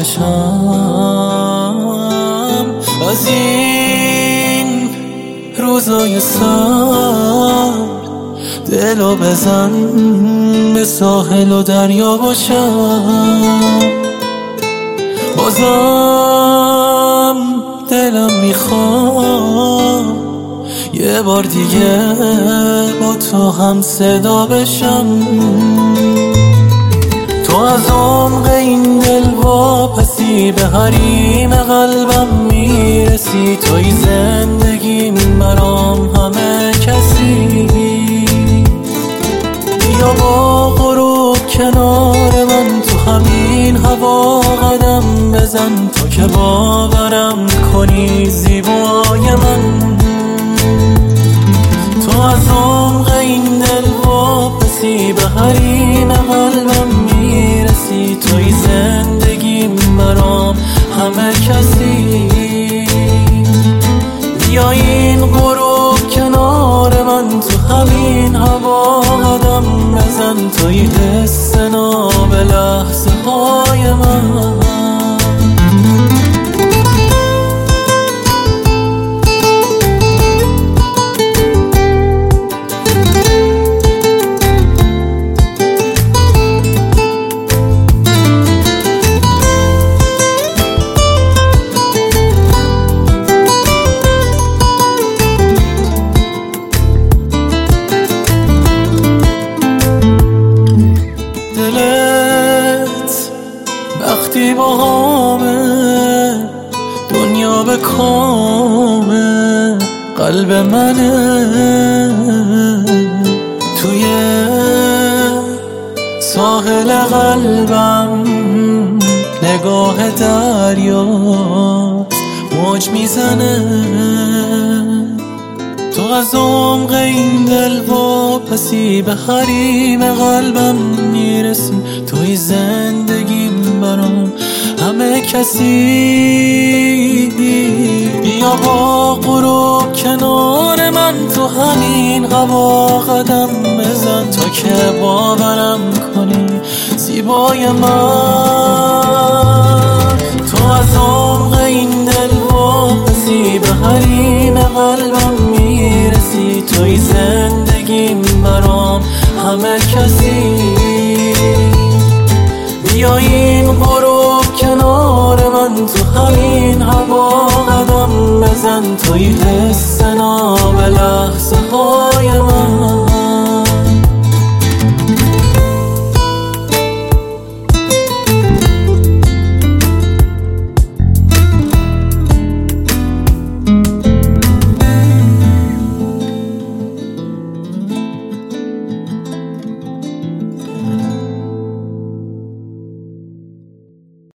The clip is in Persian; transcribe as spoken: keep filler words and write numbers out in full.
بشم از این روزای سرد. دلو بزن به ساحل و دریا باشم. بازم دلم میخواد یه بار دیگه با تو هم صدا بشم. تو از عمق این دل واپسی به حریم قلبم میرسی. توی زندگیم برام همه کسی. بیا با غروب کنار من تو همین هوا قدم بزن. تو که باورم کنی زیبای من. تو از عمق این دل واپسی به حریم قلبم میرسی. توی زندگیم برام همه کسی. بیا این غروب کنار من تو همین هوا قدم بزن. توی حس ناب لحظه های من. وقتی با همه دنیا به کامه قلب منه. توی ساحل قلبم نگاه دریا موج میزنه. تو از عمق این دل واپسی به حریم قلبم میرسی. توی زندگیم برام همه کسی. بیا با غروب کنار من تو همین هوا قدم بزن. تا که باورم کنی زیبای من. تو از عمق این دل واپسی به حریم قلبم میرسی. توی زندگیم برام همه کسی. بیا این غروب کنار من تو همین هوا قدم بزن. توی حس ناب لحظه های من.